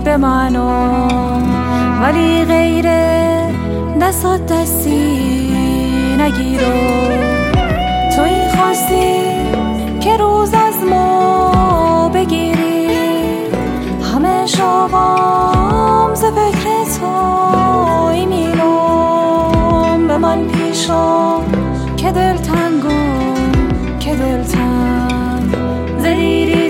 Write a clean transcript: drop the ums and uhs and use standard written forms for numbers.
به منو، ولی غیر دستات دستی نگیرو. توی خواستی